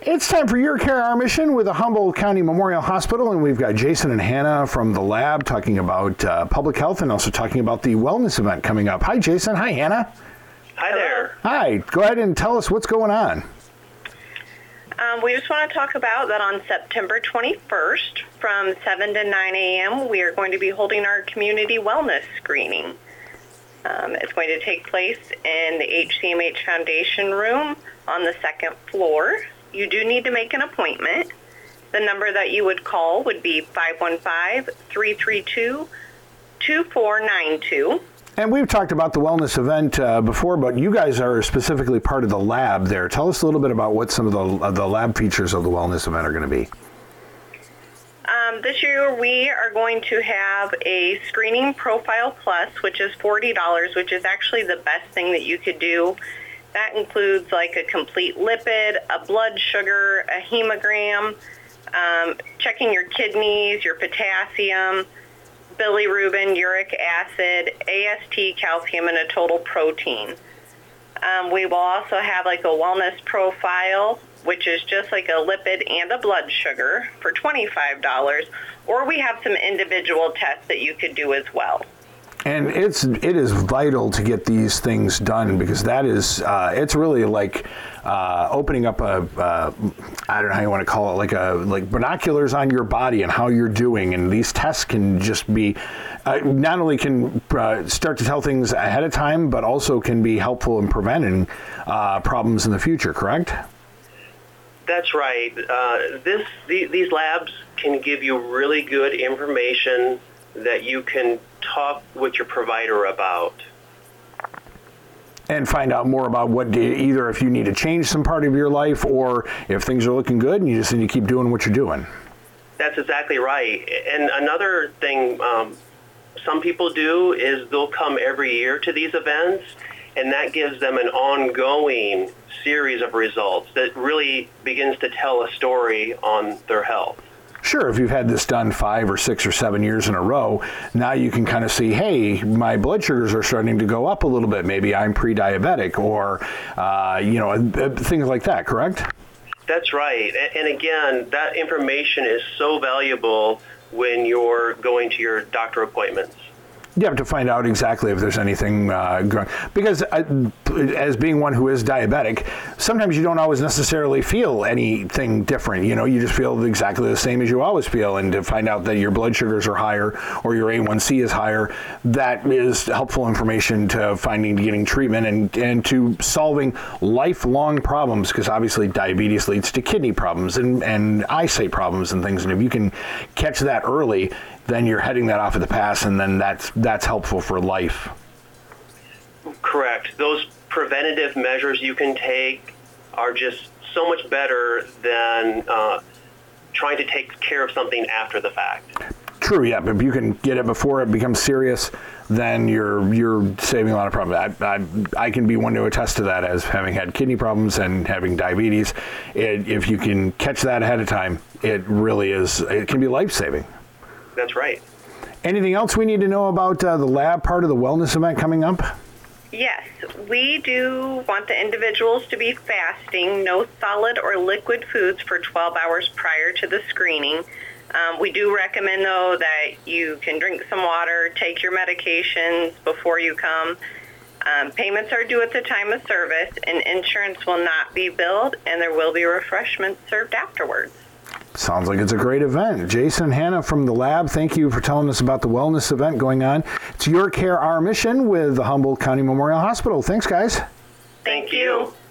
It's time for Your Care, Our Mission with the Humboldt County Memorial Hospital, and we've got Jason and Hannah from the lab talking about public health and also talking about the wellness event coming up. Hi, Jason. Hi, Hannah. Hi there. Hi. Go ahead and tell us what's going on. We just want to talk about that on September 21st from 7 to 9 a.m. we are going to be holding our community wellness screening. It's going to take place in the HCMH Foundation room on the second floor. You do need to make an appointment. The number that you would call would be 515-332-2492. And we've talked about the wellness event before, but you guys are specifically part of the lab there. Tell us a little bit about what some of the lab features of the wellness event are going to be. This year we are going to have a screening profile plus, which is $40, which is actually the best thing that you could do. That includes like a complete lipid, a blood sugar, a hemogram, checking your kidneys, your potassium, bilirubin, uric acid, AST, calcium, and a total protein. We will also have like a wellness profile, which is just like a lipid and a blood sugar for $25, or we have some individual tests that you could do as well. And it is vital to get these things done because that is it's really like opening up I don't know how you want to call it, like binoculars on your body and how you're doing. And these tests can just be not only can start to tell things ahead of time, but also can be helpful in preventing problems in the future. Correct? That's right. These labs can give you really good information that you can talk with your provider about. And find out more about either if you need to change some part of your life or if things are looking good and you just need to keep doing what you're doing. That's exactly right. And another thing some people do is they'll come every year to these events, and that gives them an ongoing series of results that really begins to tell a story on their health. Sure, if you've had this done 5 or 6 or 7 years in a row, now you can kind of see, hey, my blood sugars are starting to go up a little bit. Maybe I'm pre-diabetic or, things like that, correct? That's right. And again, that information is so valuable when you're going to your doctor appointments. You have to find out exactly if there's anything going, because as being one who is diabetic, sometimes you don't always necessarily feel anything different. You know, you just feel exactly the same as you always feel. And to find out that your blood sugars are higher or your A1C is higher, that is helpful information to getting treatment and to solving lifelong problems, because obviously diabetes leads to kidney problems and eyesight problems and things. And if you can catch that early, then you're heading that off of the pass, and then that's helpful for life. Correct. Those preventative measures you can take are just so much better than trying to take care of something after the fact. True, yeah. But if you can get it before it becomes serious, then you're saving a lot of problems. I can be one to attest to that as having had kidney problems and having diabetes. If you can catch that ahead of time, it can be life-saving. That's right. Anything else we need to know about the lab part of the wellness event coming up? Yes, we do want the individuals to be fasting, no solid or liquid foods for 12 hours prior to the screening. We do recommend, though, that you can drink some water, take your medications before you come. Payments are due at the time of service, and insurance will not be billed, and there will be refreshments served afterwards. Sounds like it's a great event. Jason and Hannah from the lab, thank you for telling us about the wellness event going on. It's Your Care, Our Mission with the Humboldt County Memorial Hospital. Thanks, guys. Thank you.